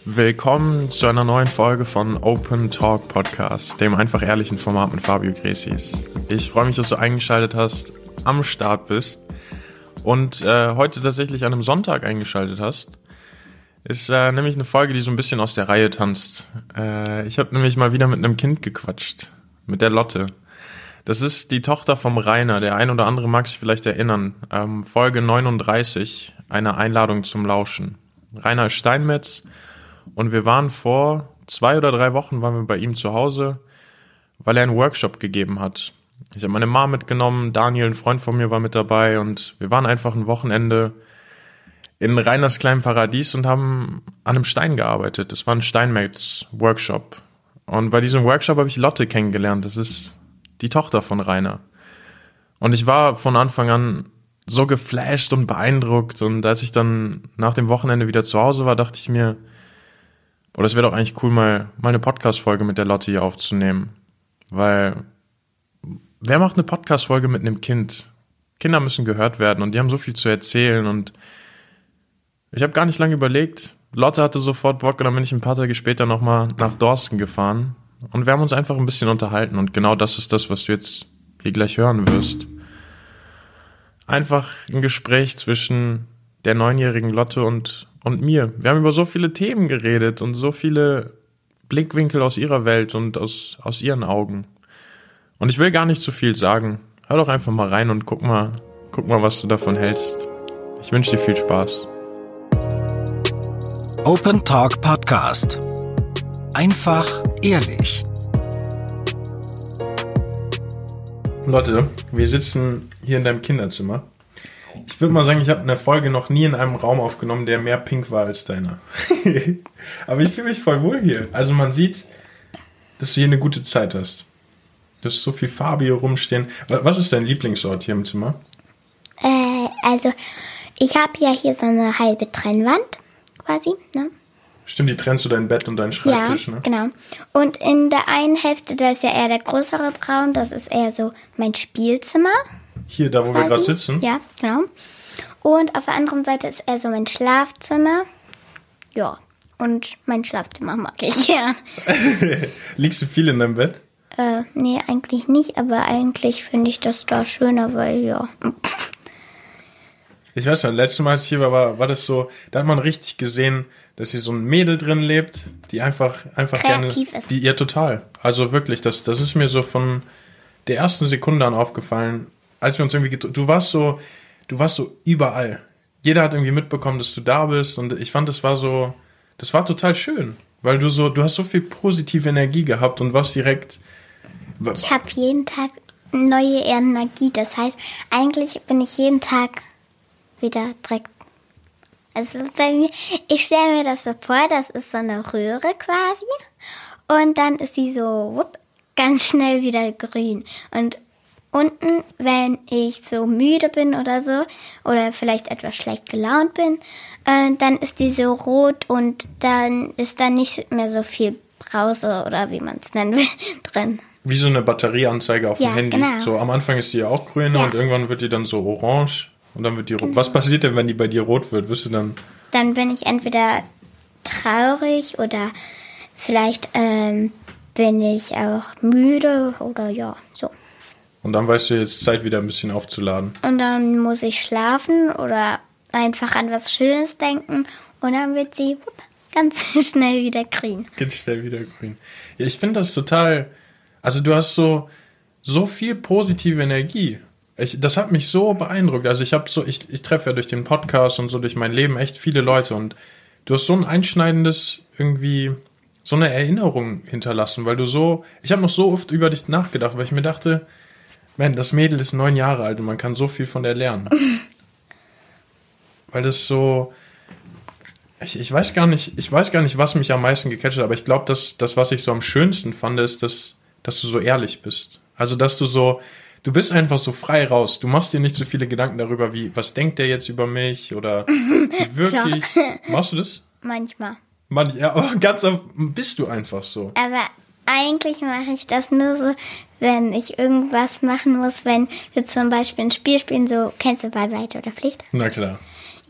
Willkommen zu einer neuen Folge von Open Talk Podcast, dem einfach ehrlichen Format mit Fabio Gresis. Ich freue mich, dass du eingeschaltet hast, am Start bist und heute tatsächlich an einem Sonntag eingeschaltet hast. Ist nämlich eine Folge, die so ein bisschen aus der Reihe tanzt. Ich habe nämlich mal wieder mit einem Kind gequatscht, mit der Lotte. Das ist die Tochter vom Rainer, der ein oder andere mag sich vielleicht erinnern. Folge 39, eine Einladung zum Lauschen. Rainer ist Steinmetz. Und wir waren vor 2 oder 3 Wochen waren wir bei ihm zu Hause, weil er einen Workshop gegeben hat. Ich habe meine Mom mitgenommen, Daniel, ein Freund von mir, war mit dabei und wir waren einfach ein Wochenende in Rainers kleinem Paradies und haben an einem Stein gearbeitet. Das war ein Steinmetz-Workshop. Und bei diesem Workshop habe ich Lotte kennengelernt. Das ist die Tochter von Rainer. Und ich war von Anfang an so geflasht und beeindruckt. Und als ich dann nach dem Wochenende wieder zu Hause war, dachte ich mir, oder es wäre doch eigentlich cool, mal eine Podcast-Folge mit der Lotte hier aufzunehmen. Weil, wer macht eine Podcast-Folge mit einem Kind? Kinder müssen gehört werden und die haben so viel zu erzählen und ich habe gar nicht lange überlegt. Lotte hatte sofort Bock und dann bin ich ein paar Tage später nochmal nach Dorsten gefahren und wir haben uns einfach ein bisschen unterhalten und genau das ist das, was du jetzt hier gleich hören wirst. Einfach ein Gespräch zwischen der 9-jährigen Lotte und mir. Wir haben über so viele Themen geredet und so viele Blickwinkel aus ihrer Welt und aus ihren Augen. Und ich will gar nicht zu viel sagen. Hör doch einfach mal rein und guck mal, was du davon hältst. Ich wünsche dir viel Spaß. Open Talk Podcast. Einfach ehrlich. Lotte, wir sitzen hier in deinem Kinderzimmer. Ich würde mal sagen, ich habe eine Folge noch nie in einem Raum aufgenommen, der mehr pink war als deiner. Aber ich fühle mich voll wohl hier. Also man sieht, dass du hier eine gute Zeit hast. Du hast so viel Farbe hier rumstehen. Was ist dein Lieblingsort hier im Zimmer? Also ich habe ja hier so eine halbe Trennwand quasi, ne? Stimmt, die trennst du dein Bett und deinen Schreibtisch, ja, ne? Genau. Und in der einen Hälfte, da ist ja eher der größere Raum, das ist eher so mein Spielzimmer. Hier, da wo wir gerade sitzen? Ja, genau. Und auf der anderen Seite ist eher so mein Schlafzimmer. Ja, und mein Schlafzimmer mag ich gern. Liegst du viel in deinem Bett? Nee, eigentlich nicht, aber eigentlich finde ich das da schöner, weil ja. Ich weiß nicht, letztes Mal, als ich hier war das so, da hat man richtig gesehen, dass hier so ein Mädel drin lebt, die einfach kreativ gerne... ist. Ja, total. Also wirklich, das ist mir so von der ersten Sekunde an aufgefallen, als wir uns irgendwie du warst so überall. Jeder hat irgendwie mitbekommen, dass du da bist und ich fand, das war total schön, weil du hast so viel positive Energie gehabt und warst direkt... Ich habe jeden Tag neue Energie, das heißt, eigentlich bin ich jeden Tag wieder direkt... Also bei mir, ich stelle mir das so vor, das ist so eine Röhre quasi und dann ist die so ganz schnell wieder grün und unten, wenn ich so müde bin oder so, oder vielleicht etwas schlecht gelaunt bin, dann ist die so rot und dann ist da nicht mehr so viel Brause oder wie man es nennen will, drin. Wie so eine Batterieanzeige auf dem Handy. Genau. So am Anfang ist die ja auch grün und irgendwann wird die dann so orange und dann wird die rot. Genau. Was passiert denn, wenn die bei dir rot wird? Wirst du dann... Dann bin ich entweder traurig oder vielleicht bin ich auch müde oder ja, so. Und dann weißt du, jetzt Zeit wieder ein bisschen aufzuladen. Und dann muss ich schlafen oder einfach an was Schönes denken und dann wird sie ganz schnell wieder grün. Ganz schnell wieder grün. Ja, ich finde das total... Also du hast so viel positive Energie. Das hat mich so beeindruckt. Also ich treffe ja durch den Podcast und so durch mein Leben echt viele Leute und du hast so ein einschneidendes irgendwie, so eine Erinnerung hinterlassen, weil ich habe noch so oft über dich nachgedacht, weil ich mir dachte, man, das Mädel ist 9 Jahre alt und man kann so viel von der lernen. Weil das so, ich weiß gar nicht, was mich am meisten gecatcht hat, aber ich glaube, das, was ich so am schönsten fand, ist, dass du so ehrlich bist. Also, dass du bist einfach so frei raus. Du machst dir nicht so viele Gedanken darüber, was denkt der jetzt über mich oder wie wirklich. Machst du das? Manchmal. Ja, aber ganz oft bist du einfach so. Aber eigentlich mache ich das nur so, wenn ich irgendwas machen muss, wenn wir zum Beispiel ein Spiel spielen, so, kennst du Wahrheit oder Pflicht? Na klar.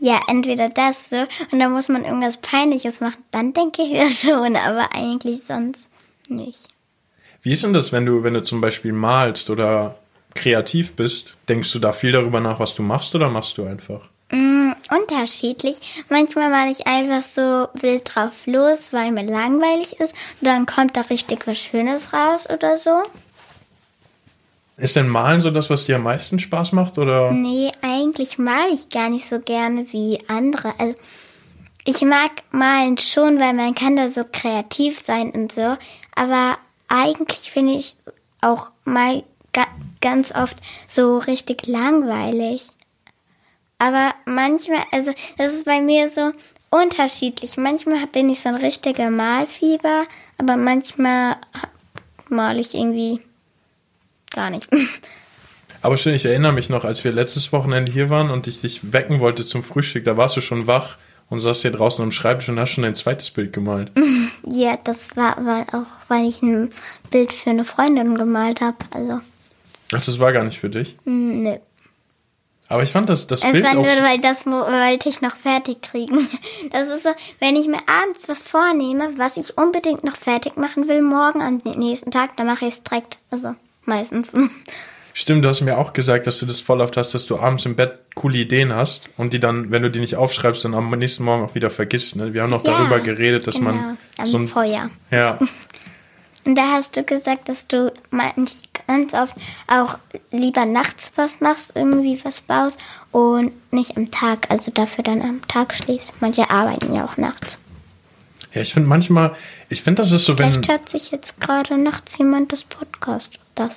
Ja, entweder das so und dann muss man irgendwas Peinliches machen. Dann denke ich ja schon, aber eigentlich sonst nicht. Wie ist denn das, wenn du zum Beispiel malst oder kreativ bist? Denkst du da viel darüber nach, was du machst oder machst du einfach? Unterschiedlich. Manchmal male ich einfach so wild drauf los, weil mir langweilig ist. Und dann kommt da richtig was Schönes raus oder so. Ist denn Malen so das, was dir am meisten Spaß macht? Oder? Nee, eigentlich male ich gar nicht so gerne wie andere. Also ich mag Malen schon, weil man kann da so kreativ sein und so. Aber eigentlich finde ich auch mal ganz oft so richtig langweilig. Aber manchmal, also das ist bei mir so unterschiedlich. Manchmal bin ich so ein richtiger Malfieber, aber manchmal male ich irgendwie gar nicht. Aber schön, ich erinnere mich noch, als wir letztes Wochenende hier waren und ich dich wecken wollte zum Frühstück, da warst du schon wach und saßt hier draußen am Schreibtisch und hast schon dein zweites Bild gemalt. Ja, das war auch, weil ich ein Bild für eine Freundin gemalt habe. Also. Ach, das war gar nicht für dich? Nö. Aber ich fand das Es Bild war auch... nur, weil das wollte ich noch fertig kriegen. Das ist so, wenn ich mir abends was vornehme, was ich unbedingt noch fertig machen will, morgen am nächsten Tag, dann mache ich es direkt. Also meistens. Stimmt, du hast mir auch gesagt, dass du das voll oft hast, dass du abends im Bett coole Ideen hast und die dann, wenn du die nicht aufschreibst, dann am nächsten Morgen auch wieder vergisst. Ne? Wir haben noch darüber geredet, dass man am so ein Feuer. Ja. Und da hast du gesagt, dass du ganz oft auch lieber nachts was machst, irgendwie was baust und nicht am Tag, also dafür dann am Tag schläfst. Manche arbeiten ja auch nachts. Ja, ich finde das ist so, Vielleicht hört sich jetzt gerade nachts jemand das Podcast,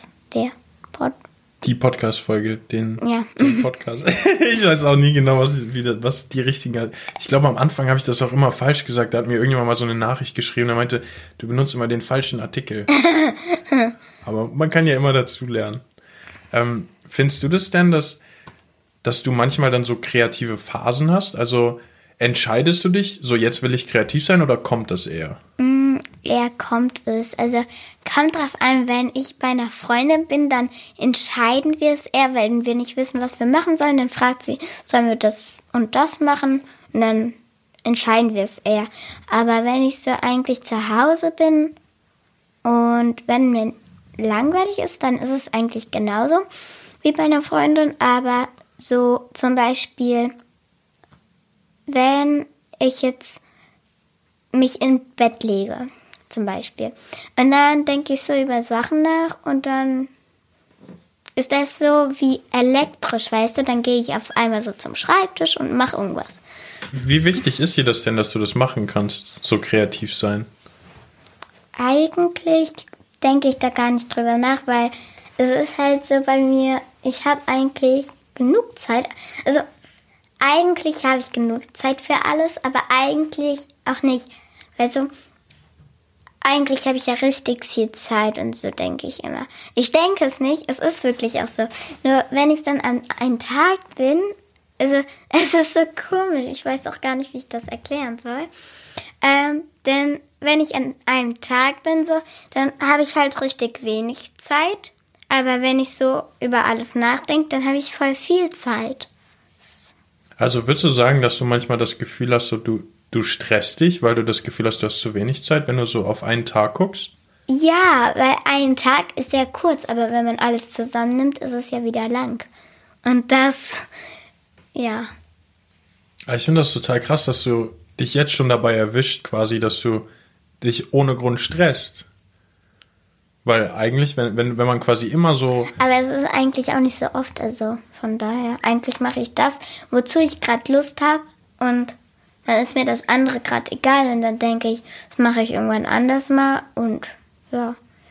die Podcast-Folge, den Ja. Podcast. Ich weiß auch nie genau, was die richtigen... Ich glaube, am Anfang habe ich das auch immer falsch gesagt. Da hat mir irgendjemand mal so eine Nachricht geschrieben, der meinte, du benutzt immer den falschen Artikel. Aber man kann ja immer dazu lernen. Findest du das denn, dass du manchmal dann so kreative Phasen hast? Also entscheidest du dich, so jetzt will ich kreativ sein oder kommt das eher? Eher kommt es. Also kommt drauf an, wenn ich bei einer Freundin bin, dann entscheiden wir es eher, wenn wir nicht wissen, was wir machen sollen. Dann fragt sie, sollen wir das und das machen? Und dann entscheiden wir es eher. Aber wenn ich so eigentlich zu Hause bin und wenn mir langweilig ist, dann ist es eigentlich genauso wie bei einer Freundin. Aber so zum Beispiel, wenn ich jetzt mich in Bett lege, zum Beispiel. Und dann denke ich so über Sachen nach und dann ist das so wie elektrisch, weißt du? Dann gehe ich auf einmal so zum Schreibtisch und mache irgendwas. Wie wichtig ist dir das denn, dass du das machen kannst, so kreativ sein? Eigentlich denke ich da gar nicht drüber nach, weil es ist halt so bei mir, ich habe eigentlich genug Zeit. Also eigentlich habe ich genug Zeit für alles, aber eigentlich auch nicht. Also eigentlich habe ich ja richtig viel Zeit und so denke ich immer. Ich denke es nicht, es ist wirklich auch so. Nur wenn ich dann an einem Tag bin, also es ist so komisch, ich weiß auch gar nicht, wie ich das erklären soll. Denn wenn ich an einem Tag bin, so, dann habe ich halt richtig wenig Zeit. Aber wenn ich so über alles nachdenke, dann habe ich voll viel Zeit. Also würdest du sagen, dass du manchmal das Gefühl hast, so du stresst dich, weil du das Gefühl hast, du hast zu wenig Zeit, wenn du so auf einen Tag guckst? Ja, weil ein Tag ist ja kurz, aber wenn man alles zusammennimmt, ist es ja wieder lang. Und das, ja. Ich finde das total krass, dass du dich jetzt schon dabei erwischt, quasi, dass du dich ohne Grund stresst. Weil eigentlich, wenn man quasi immer so... Aber es ist eigentlich auch nicht so oft, also von daher, eigentlich mache ich das, wozu ich gerade Lust habe und dann ist mir das andere gerade egal und dann denke ich, das mache ich irgendwann anders mal und ja.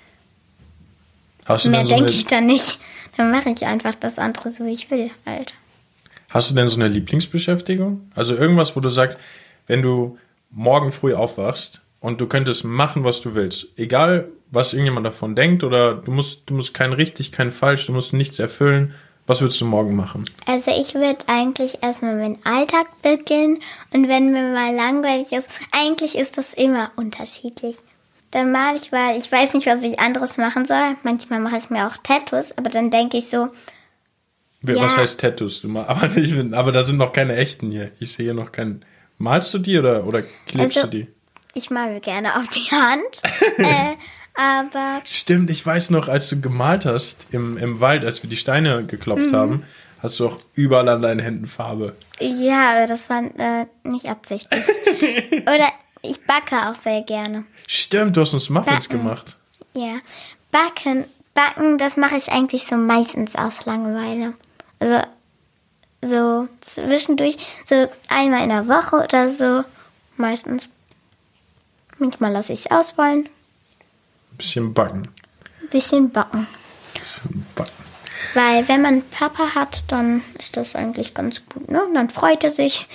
Mehr denke ich dann nicht. Dann mache ich einfach das andere so, wie ich will halt. Hast du denn so eine Lieblingsbeschäftigung? Also irgendwas, wo du sagst, wenn du morgen früh aufwachst und du könntest machen, was du willst, egal was irgendjemand davon denkt oder du musst kein richtig, kein falsch, du musst nichts erfüllen. Was würdest du morgen machen? Also ich würde eigentlich erstmal meinen Alltag beginnen und wenn mir mal langweilig ist, eigentlich ist das immer unterschiedlich. Dann male ich, weil ich weiß nicht, was ich anderes machen soll. Manchmal mache ich mir auch Tattoos, aber dann denke ich so, Was heißt Tattoos? Aber da sind noch keine echten hier. Ich sehe hier noch keinen. Malst du die oder klebst du die? Ich mal mir gerne auf die Hand. Aber. Stimmt, ich weiß noch, als du gemalt hast im Wald, als wir die Steine geklopft haben, hast du auch überall an deinen Händen Farbe. Ja, aber das war nicht absichtlich. Oder ich backe auch sehr gerne. Stimmt, du hast uns Muffins gemacht. Ja, Backen, das mache ich eigentlich so meistens aus Langeweile. Also so zwischendurch, so einmal in der Woche oder so, meistens. Manchmal lasse ich es ausfallen. Bisschen backen. Bisschen backen. Weil wenn man Papa hat, dann ist das eigentlich ganz gut, ne? Dann freut er sich.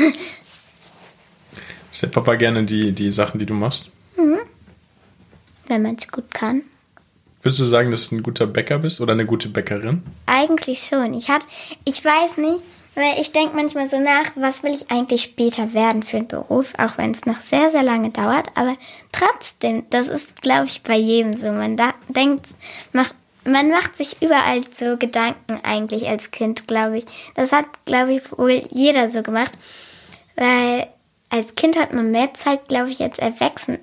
Ist der Papa gerne die Sachen, die du machst? Wenn man es gut kann. Würdest du sagen, dass du ein guter Bäcker bist oder eine gute Bäckerin? Eigentlich schon. Ich weiß nicht, weil ich denke manchmal so nach, was will ich eigentlich später werden für einen Beruf, auch wenn es noch sehr, sehr lange dauert. Aber trotzdem, das ist, glaube ich, bei jedem so. Man macht sich überall so Gedanken eigentlich als Kind, glaube ich. Das hat, glaube ich, wohl jeder so gemacht. Weil als Kind hat man mehr Zeit, glaube ich, als Erwachsener.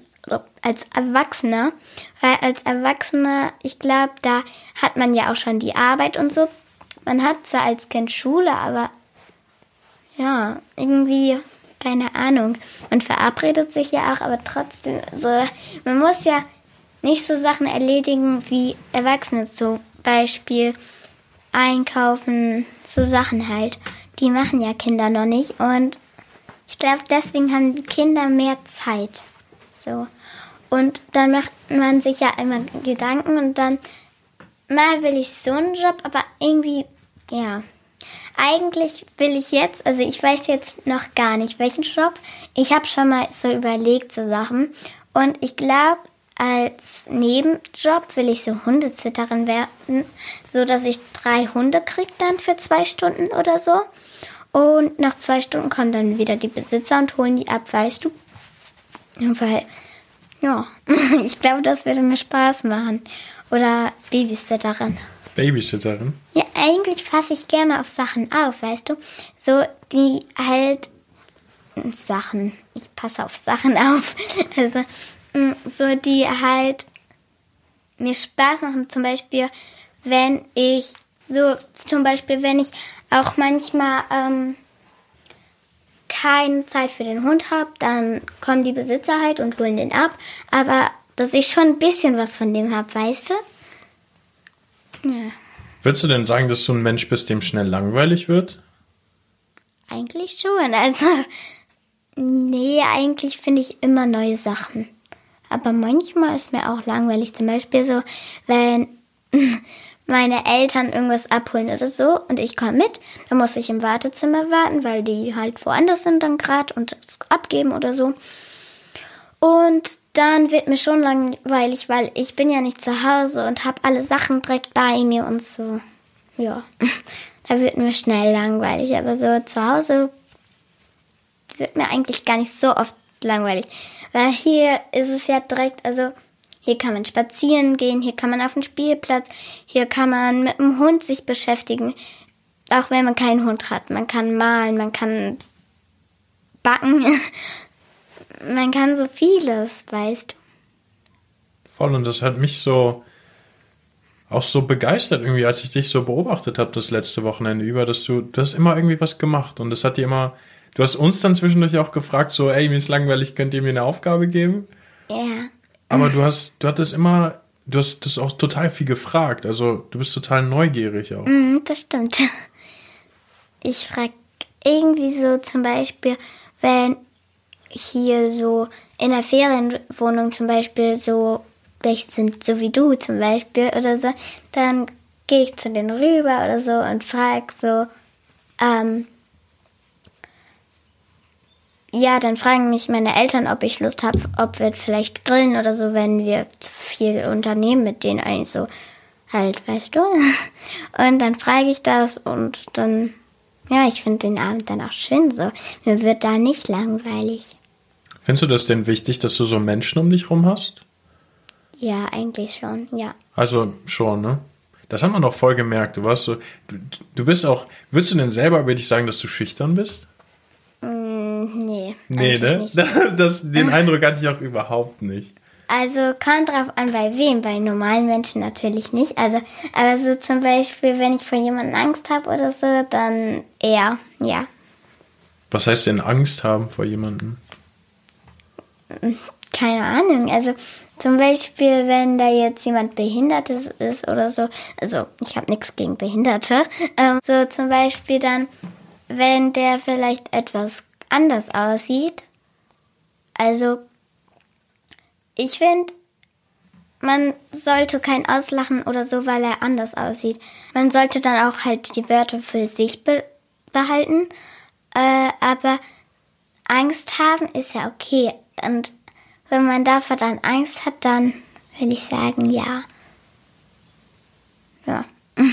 Weil als Erwachsener, ich glaube, da hat man ja auch schon die Arbeit und so. Man hat zwar als Kind Schule, aber ja, irgendwie, keine Ahnung. Man verabredet sich ja auch, aber trotzdem, so, man muss ja nicht so Sachen erledigen wie Erwachsene, zum Beispiel einkaufen, so Sachen halt. Die machen ja Kinder noch nicht und ich glaube, deswegen haben Kinder mehr Zeit. So. Und dann macht man sich ja immer Gedanken und dann mal will ich so einen Job, aber irgendwie, ja. Eigentlich will ich jetzt, also ich weiß jetzt noch gar nicht, welchen Job. Ich habe schon mal so überlegt, so Sachen. Und ich glaube, als Nebenjob will ich so Hundezitterin werden, so dass ich 3 Hunde kriege dann für 2 Stunden oder so. Und nach 2 Stunden kommen dann wieder die Besitzer und holen die ab, weißt du? Weil, ja, ich glaube, das würde mir Spaß machen. Oder Babysitterin. Babysitterin? Ja, eigentlich fasse ich gerne auf Sachen auf, weißt du? So, die halt Sachen, ich passe auf Sachen auf. Also, so die halt mir Spaß machen. Zum Beispiel, wenn ich auch manchmal keine Zeit für den Hund habe, dann kommen die Besitzer halt und holen den ab. Aber dass ich schon ein bisschen was von dem habe, weißt du? Ja. Würdest du denn sagen, dass du ein Mensch bist, dem schnell langweilig wird? Eigentlich schon. Also, nee, eigentlich finde ich immer neue Sachen. Aber manchmal ist mir auch langweilig. Zum Beispiel so, wenn meine Eltern irgendwas abholen oder so und ich komme mit, dann muss ich im Wartezimmer warten, weil die halt woanders sind dann gerade und es abgeben oder so. Und dann wird mir schon langweilig, weil ich bin ja nicht zu Hause und habe alle Sachen direkt bei mir und so. Ja, da wird mir schnell langweilig. Aber so zu Hause wird mir eigentlich gar nicht so oft langweilig. Weil hier ist es ja direkt, also hier kann man spazieren gehen, hier kann man auf den Spielplatz, hier kann man mit dem Hund sich beschäftigen. Auch wenn man keinen Hund hat. Man kann malen, man kann backen. Man kann so vieles, weißt du. Voll, und das hat mich auch so begeistert irgendwie, als ich dich so beobachtet habe das letzte Wochenende über, dass du hast immer irgendwie was gemacht und das hat dir immer, du hast uns dann zwischendurch auch gefragt, so, ey, mir ist langweilig, könnt ihr mir eine Aufgabe geben? Ja. Aber du hast das auch total viel gefragt, also du bist total neugierig auch. Das stimmt. Ich frage irgendwie so zum Beispiel, wenn hier so in der Ferienwohnung zum Beispiel so welche sind, so wie du zum Beispiel oder so, dann gehe ich zu denen rüber oder so und frage so, ja, dann fragen mich meine Eltern, ob ich Lust habe, ob wir vielleicht grillen oder so, wenn wir zu viel unternehmen mit denen eigentlich so halt, weißt du? Und dann frage ich das und dann, ja, ich finde den Abend dann auch schön so. Mir wird da nicht langweilig. Findest du das denn wichtig, dass du so Menschen um dich rum hast? Ja, eigentlich schon, ja. Also schon, ne? Das hat man doch voll gemerkt. Du warst so, du bist auch, würdest du denn selber über dich sagen, dass du schüchtern bist? Nee. Nee, ne? Nicht. Den Eindruck hatte ich auch überhaupt nicht. Also kommt drauf an, bei wem. Bei normalen Menschen natürlich nicht. Also, aber so zum Beispiel, wenn ich vor jemandem Angst habe oder so, dann eher, ja. Was heißt denn Angst haben vor jemandem? Keine Ahnung. Also zum Beispiel, wenn da jetzt jemand Behindertes ist oder so. Also ich habe nichts gegen Behinderte. So zum Beispiel dann, wenn der vielleicht etwas anders aussieht. Also ich finde, man sollte keinen auslachen oder so, weil er anders aussieht. Man sollte dann auch halt die Wörter für sich behalten. Aber Angst haben ist ja okay. Und wenn man davor dann Angst hat, dann will ich sagen, ja. Ja.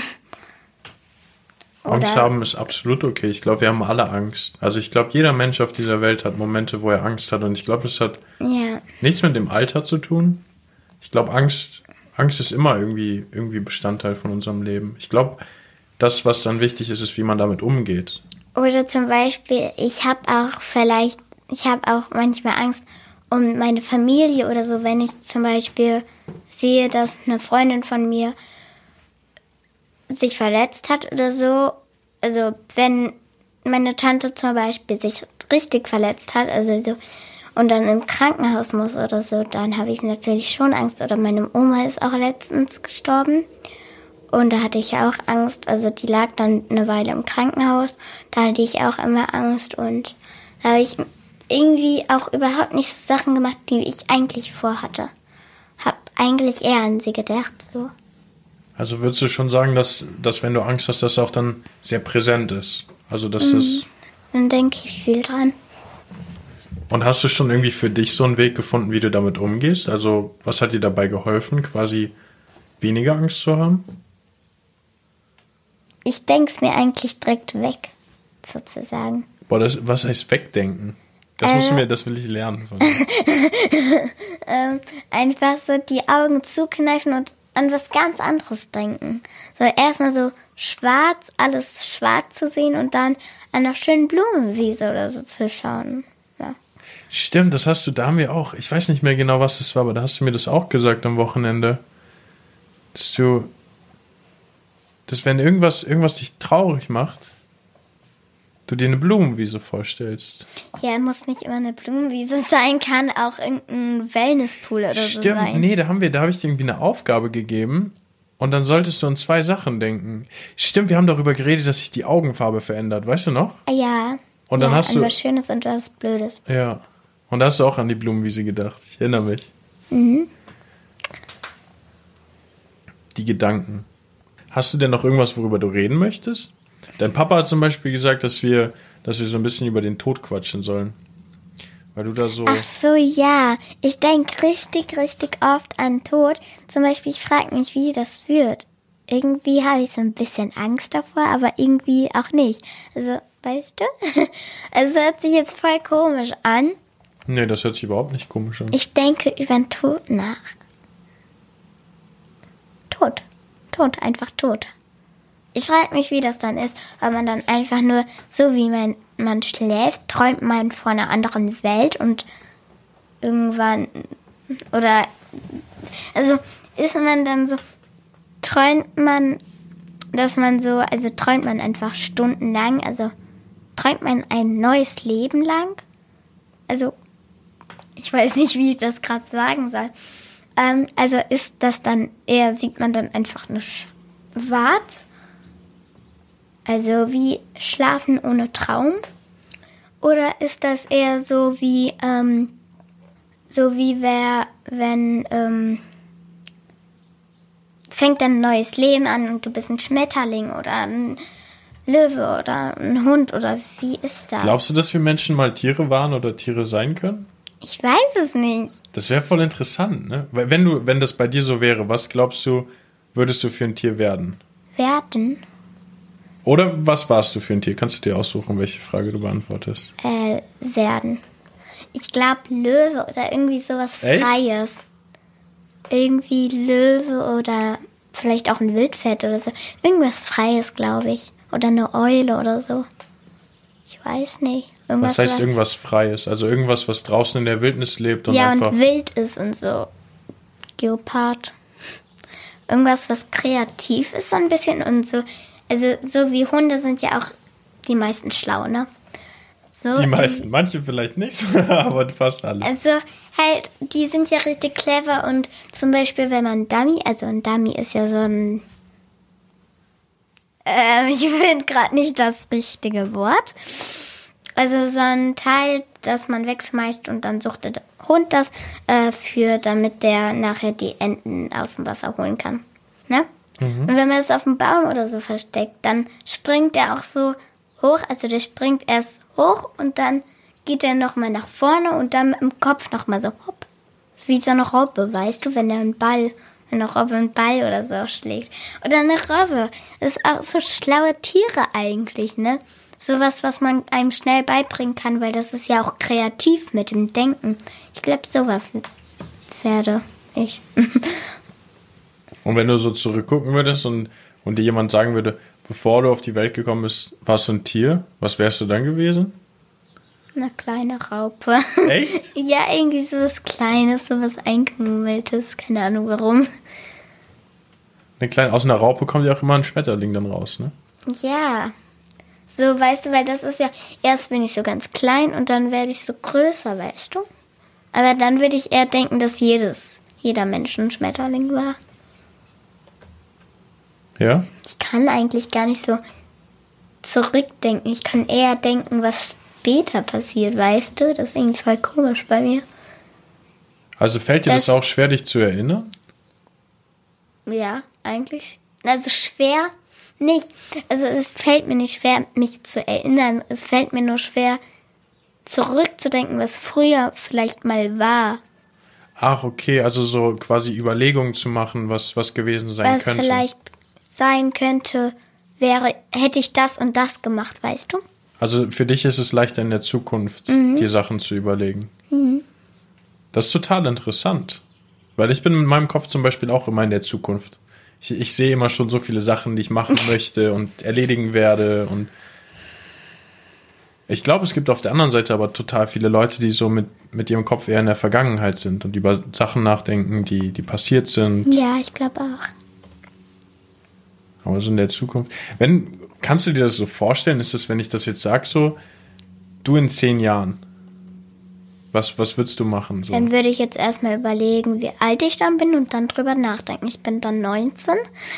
Angst haben ist absolut okay. Ich glaube, wir haben alle Angst. Also ich glaube, jeder Mensch auf dieser Welt hat Momente, wo er Angst hat. Und ich glaube, das hat nichts mit dem Alter zu tun. Ich glaube, Angst ist immer irgendwie Bestandteil von unserem Leben. Ich glaube, das, was dann wichtig ist, ist, wie man damit umgeht. Oder zum Beispiel, ich habe auch manchmal Angst um meine Familie oder so, wenn ich zum Beispiel sehe, dass eine Freundin von mir sich verletzt hat oder so. Also wenn meine Tante zum Beispiel sich richtig verletzt hat, also so, und dann im Krankenhaus muss oder so, dann habe ich natürlich schon Angst. Oder meine Oma ist auch letztens gestorben. Und da hatte ich auch Angst, also die lag dann eine Weile im Krankenhaus, da hatte ich auch immer Angst und da habe ich irgendwie auch überhaupt nicht so Sachen gemacht, die ich eigentlich vorhatte. Hab eigentlich eher an sie gedacht, so. Also würdest du schon sagen, dass wenn du Angst hast, das auch dann sehr präsent ist? Also dass das... Dann denke ich viel dran. Und hast du schon irgendwie für dich so einen Weg gefunden, wie du damit umgehst? Also was hat dir dabei geholfen, quasi weniger Angst zu haben? Ich denke es mir eigentlich direkt weg, sozusagen. Boah, was heißt wegdenken? Das will ich lernen von dir. Einfach so die Augen zukneifen und an was ganz anderes denken. So erstmal so schwarz, alles schwarz zu sehen und dann an einer schönen Blumenwiese oder so zu schauen. Ja. Stimmt, da haben wir auch. Ich weiß nicht mehr genau, was das war, aber da hast du mir das auch gesagt am Wochenende. Dass wenn irgendwas dich traurig macht, du dir eine Blumenwiese vorstellst. Ja, muss nicht immer eine Blumenwiese sein, kann auch irgendein Wellnesspool oder so sein. Stimmt, nee, da habe ich dir irgendwie eine Aufgabe gegeben und dann solltest du an 2 Sachen denken. Stimmt, wir haben darüber geredet, dass sich die Augenfarbe verändert, weißt du noch? Ja. Und dann hast du was Schönes und was Blödes. Ja. Und da hast du auch an die Blumenwiese gedacht. Ich erinnere mich. Mhm. Die Gedanken. Hast du denn noch irgendwas, worüber du reden möchtest? Dein Papa hat zum Beispiel gesagt, dass wir so ein bisschen über den Tod quatschen sollen. Weil du da so... Ach so, ja. Ich denke richtig, richtig oft an Tod. Zum Beispiel, ich frage mich, wie das wird. Irgendwie habe ich so ein bisschen Angst davor, aber irgendwie auch nicht. Also, weißt du? Also, es hört sich jetzt voll komisch an. Nee, das hört sich überhaupt nicht komisch an. Ich denke über den Tod nach. Tod, einfach tot. Ich frage mich, wie das dann ist, weil man dann einfach nur, so wie man schläft, träumt man von einer anderen Welt und irgendwann, oder, also ist man dann so, träumt man einfach stundenlang, also träumt man ein neues Leben lang? Also, ich weiß nicht, wie ich das gerade sagen soll. Also ist das dann eher, sieht man dann einfach nur schwarz? Also wie Schlafen ohne Traum? Oder ist das eher so wie fängt dann ein neues Leben an und du bist ein Schmetterling oder ein Löwe oder ein Hund oder wie ist das? Glaubst du, dass wir Menschen mal Tiere waren oder Tiere sein können? Ich weiß es nicht. Das wäre voll interessant, ne? Weil wenn das bei dir so wäre, was glaubst du, würdest du für ein Tier werden? Werden? Oder was warst du für ein Tier? Kannst du dir aussuchen, welche Frage du beantwortest? Werden. Ich glaube Löwe oder irgendwie sowas Echt? Freies. Irgendwie Löwe oder vielleicht auch ein Wildpferd oder so. Irgendwas Freies, glaube ich. Oder eine Eule oder so. Ich weiß nicht. Was heißt irgendwas Freies? Also irgendwas, was draußen in der Wildnis lebt und ja, einfach... und wild ist und so. Geopard. Irgendwas, was kreativ ist so ein bisschen und so. Also so wie Hunde sind ja auch die meisten schlau, ne? So, die meisten, manche vielleicht nicht, aber fast alle. Also halt, die sind ja richtig clever und zum Beispiel, wenn man ein Dummy ist ja so ein... ich finde gerade nicht das richtige Wort. Also so ein Teil, das man wegschmeißt und dann sucht der Hund das damit der nachher die Enten aus dem Wasser holen kann. Ne? Und wenn man das auf dem Baum oder so versteckt, dann springt er auch so hoch. Also der springt erst hoch und dann geht er nochmal nach vorne und dann mit dem Kopf nochmal so hopp. Wie so eine Robbe, weißt du, wenn eine Robbe einen Ball oder so schlägt. Oder eine Robbe. Das ist auch so schlaue Tiere eigentlich, ne? Sowas, was man einem schnell beibringen kann, weil das ist ja auch kreativ mit dem Denken. Ich glaube, sowas werde ich. Und wenn du so zurückgucken würdest und dir jemand sagen würde, bevor du auf die Welt gekommen bist, warst du ein Tier, was wärst du dann gewesen? Eine kleine Raupe. Echt? Ja, irgendwie sowas Kleines, sowas Eingemummeltes. Keine Ahnung warum. Aus einer Raupe kommt ja auch immer ein Schmetterling dann raus, ne? Ja. So, weißt du, weil das ist ja, erst bin ich so ganz klein und dann werde ich so größer, weißt du? Aber dann würde ich eher denken, dass jeder Mensch ein Schmetterling war. Ja? Ich kann eigentlich gar nicht so zurückdenken. Ich kann eher denken, was später passiert, weißt du? Das ist irgendwie voll komisch bei mir. Also fällt dir das auch schwer, dich zu erinnern? Ja, eigentlich. Also schwer nicht. Also es fällt mir nicht schwer, mich zu erinnern. Es fällt mir nur schwer, zurückzudenken, was früher vielleicht mal war. Ach, okay. Also so quasi Überlegungen zu machen, was gewesen sein könnte. Was vielleicht sein könnte, hätte ich das und das gemacht, weißt du? Also für dich ist es leichter in der Zukunft, die Sachen zu überlegen. Mhm. Das ist total interessant. Weil ich bin in meinem Kopf zum Beispiel auch immer in der Zukunft. Ich sehe immer schon so viele Sachen, die ich machen möchte und erledigen werde. Und ich glaube, es gibt auf der anderen Seite aber total viele Leute, die so mit ihrem Kopf eher in der Vergangenheit sind und über Sachen nachdenken, die passiert sind. Ja, ich glaube auch. Aber so in der Zukunft. Kannst du dir das so vorstellen? Ist es, wenn ich das jetzt sage, so, du in 10 Jahren, was würdest du machen? So? Dann würde ich jetzt erstmal überlegen, wie alt ich dann bin und dann drüber nachdenken. Ich bin dann 19.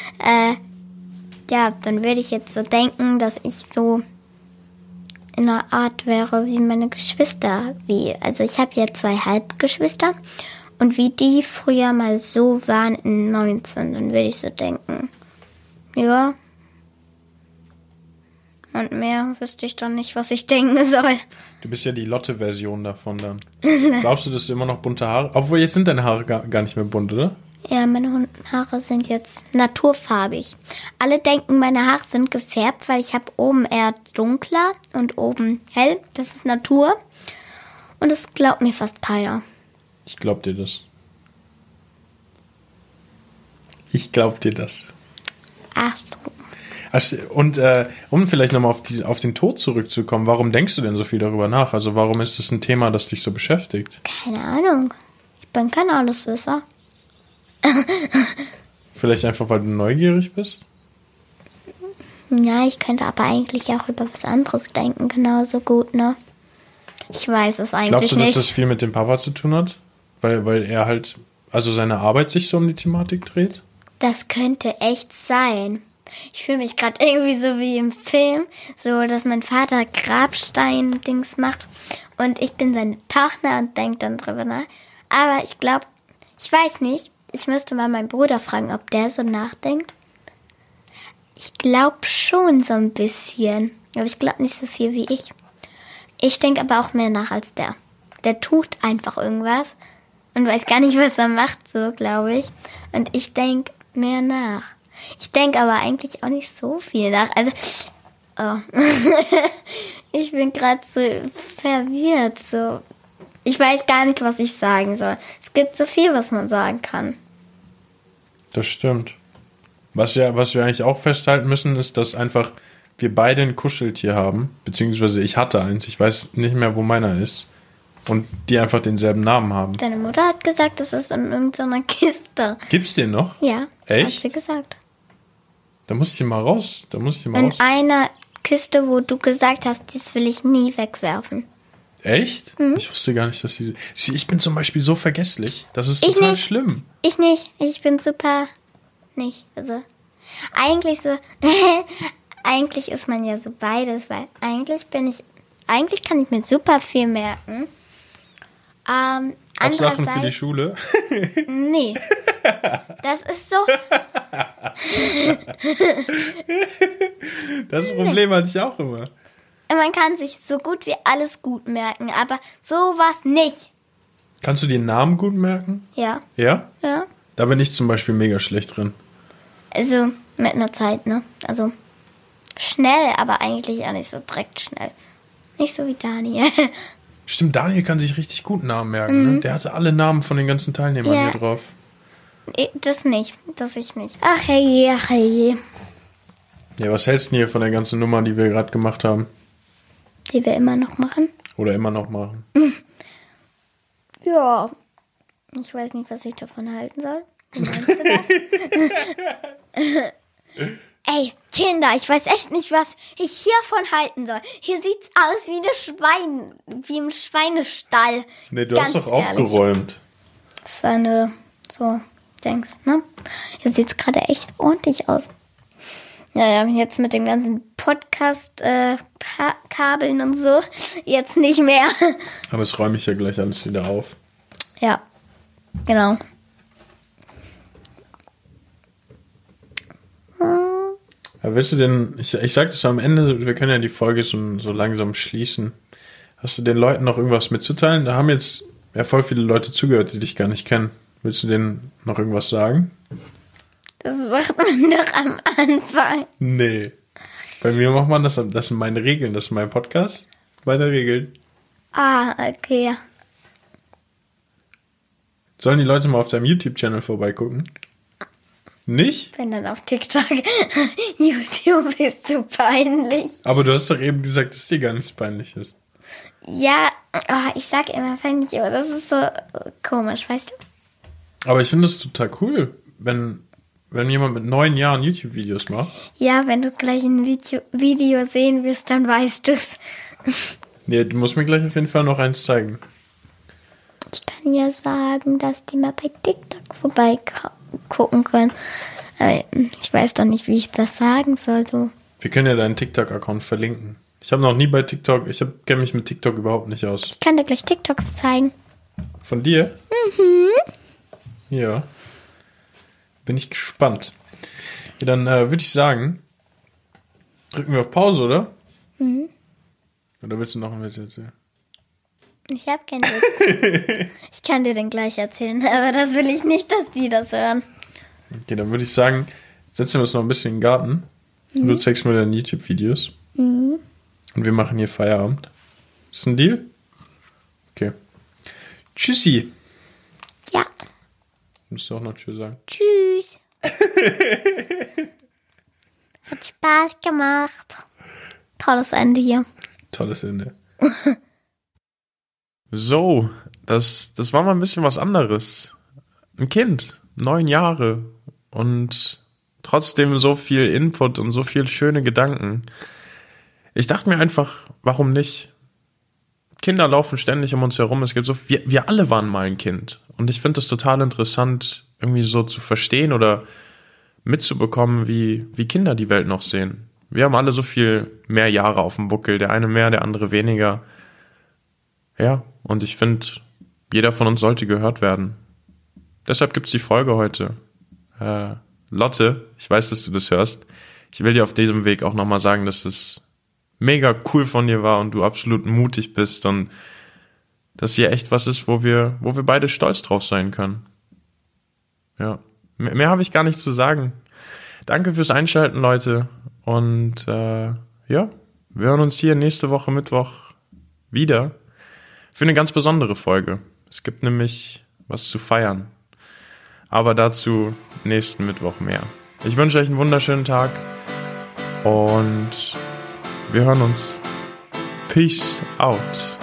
Ja, dann würde ich jetzt so denken, dass ich so in einer Art wäre wie meine Geschwister. Also ich habe ja 2 Halbgeschwister und wie die früher mal so waren in 19, dann würde ich so denken, ja. Und mehr wüsste ich dann nicht, was ich denken soll. Du bist ja die Lotte-Version davon dann. Glaubst du, dass du immer noch bunte Haare... Obwohl, jetzt sind deine Haare gar nicht mehr bunt, oder? Ja, meine Haare sind jetzt naturfarbig. Alle denken, meine Haare sind gefärbt, weil ich habe oben eher dunkler und oben hell. Das ist Natur. Und das glaubt mir fast keiner. Ich glaub dir das. Ich glaub dir das. Ach so. Und um vielleicht nochmal auf den Tod zurückzukommen, warum denkst du denn so viel darüber nach? Also warum ist es ein Thema, das dich so beschäftigt? Keine Ahnung. Ich bin kein Alleswisser. Vielleicht einfach, weil du neugierig bist? Ja, ich könnte aber eigentlich auch über was anderes denken, genauso gut, ne? Ich weiß es eigentlich nicht. Glaubst du, dass das viel mit dem Papa zu tun hat? Weil er halt, also seine Arbeit sich so um die Thematik dreht? Das könnte echt sein. Ich fühle mich gerade irgendwie so wie im Film, so dass mein Vater Grabstein-Dings macht und ich bin seine Tochter und denke dann drüber nach. Aber ich glaube, ich weiß nicht, ich müsste mal meinen Bruder fragen, ob der so nachdenkt. Ich glaube schon so ein bisschen, aber ich glaube nicht so viel wie ich. Ich denke aber auch mehr nach als der. Der tut einfach irgendwas und weiß gar nicht, was er macht, so glaube ich. Und ich denke mehr nach. Ich denke aber eigentlich auch nicht so viel nach. Also, ich bin gerade so verwirrt. So. Ich weiß gar nicht, was ich sagen soll. Es gibt so viel, was man sagen kann. Das stimmt. Was wir eigentlich auch festhalten müssen, ist, dass einfach wir beide ein Kuscheltier haben, beziehungsweise ich hatte eins, ich weiß nicht mehr, wo meiner ist, und die einfach denselben Namen haben. Deine Mutter hat gesagt, das ist in irgendeiner Kiste. Gibt's den noch? Ja, Echt? hat sie gesagt. Da muss ich mal raus. In einer Kiste, wo du gesagt hast, das will ich nie wegwerfen. Echt? Ich wusste gar nicht, dass ich bin zum Beispiel so vergesslich. Das ist total schlimm. Ich nicht. Ich bin super nicht. Also, eigentlich so, eigentlich ist man ja so beides, weil eigentlich kann ich mir super viel merken. Auch Sachen für die Schule? Nee. Das ist so. Das Problem hatte ich auch immer. Man kann sich so gut wie alles gut merken, aber sowas nicht. Kannst du den Namen gut merken? Ja. Ja? Ja. Da bin ich zum Beispiel mega schlecht drin. Also mit einer Zeit, ne? Also schnell, aber eigentlich auch nicht so direkt schnell. Nicht so wie Daniel. Stimmt, Daniel kann sich richtig gut Namen merken. Ne? Der hatte alle Namen von den ganzen Teilnehmern hier drauf. Das nicht. Das ich nicht. Ach hey, ach hey. Ja, was hältst du denn hier von der ganzen Nummer, die wir gerade gemacht haben? Die wir immer noch machen? Oder immer noch machen? Ja. Ich weiß nicht, was ich davon halten soll. Wie meinst du das? Ey, Kinder, ich weiß echt nicht, was ich hiervon halten soll. Hier sieht's aus wie im Schweinestall. Nee, du hast doch aufgeräumt. Das war so, denkst, ne? Hier sieht's gerade echt ordentlich aus. Naja, jetzt mit dem ganzen Podcast-Kabeln und so, jetzt nicht mehr. Aber das räume ich ja gleich alles wieder auf. Ja, genau. Ja, willst du denn, ich sag das am Ende, wir können ja die Folge so langsam schließen. Hast du den Leuten noch irgendwas mitzuteilen? Da haben jetzt ja voll viele Leute zugehört, die dich gar nicht kennen. Willst du denen noch irgendwas sagen? Das macht man doch am Anfang. Nee. Bei mir macht man das sind meine Regeln, das ist mein Podcast. Meine Regeln. Ah, okay. Sollen die Leute mal auf deinem YouTube-Channel vorbeigucken? Nicht? Wenn dann auf TikTok. YouTube ist zu peinlich. Aber du hast doch eben gesagt, dass dir gar nichts peinlich ist. Ja, ich sag immer peinlich, aber das ist so komisch, weißt du? Aber ich finde es total cool, wenn jemand mit 9 Jahren YouTube-Videos macht. Ja, wenn du gleich ein Video sehen wirst, dann weißt du's. Nee, du musst mir gleich auf jeden Fall noch eins zeigen. Ich kann ja sagen, dass die mal bei TikTok vorbeigucken können. Aber ich weiß doch nicht, wie ich das sagen soll. So. Wir können ja deinen TikTok-Account verlinken. Ich habe noch nie bei TikTok, kenne mich mit TikTok überhaupt nicht aus. Ich kann dir gleich TikToks zeigen. Von dir? Mhm. Ja. Bin ich gespannt. Ja, dann würde ich sagen, drücken wir auf Pause, oder? Mhm. Oder willst du noch einen Witz erzählen? Ich habe keinen Witz. Ich kann dir den gleich erzählen, aber das will ich nicht, dass die das hören. Okay, dann würde ich sagen, setzen wir uns noch ein bisschen in den Garten. Und du zeigst mir deine YouTube-Videos. Mhm. Und wir machen hier Feierabend. Ist ein Deal? Okay. Tschüssi. Ja. Musst du auch noch Tschüss sagen. Tschüss. Hat Spaß gemacht. Tolles Ende hier. Tolles Ende. So, das war mal ein bisschen was anderes. Ein Kind, 9 Jahre und trotzdem so viel Input und so viel schöne Gedanken. Ich dachte mir einfach, warum nicht? Kinder laufen ständig um uns herum. Es gibt so, wir alle waren mal ein Kind. Und ich finde das total interessant, irgendwie so zu verstehen oder mitzubekommen, wie Kinder die Welt noch sehen. Wir haben alle so viel mehr Jahre auf dem Buckel. Der eine mehr, der andere weniger. Ja, und ich finde, jeder von uns sollte gehört werden. Deshalb gibt's die Folge heute. Lotte, ich weiß, dass du das hörst. Ich will dir auf diesem Weg auch nochmal sagen, dass es mega cool von dir war und du absolut mutig bist und dass hier echt was ist, wo wir beide stolz drauf sein können. Ja, mehr habe ich gar nicht zu sagen. Danke fürs Einschalten, Leute. Und ja, wir hören uns hier nächste Woche Mittwoch wieder für eine ganz besondere Folge. Es gibt nämlich was zu feiern. Aber dazu nächsten Mittwoch mehr. Ich wünsche euch einen wunderschönen Tag und wir hören uns. Peace out.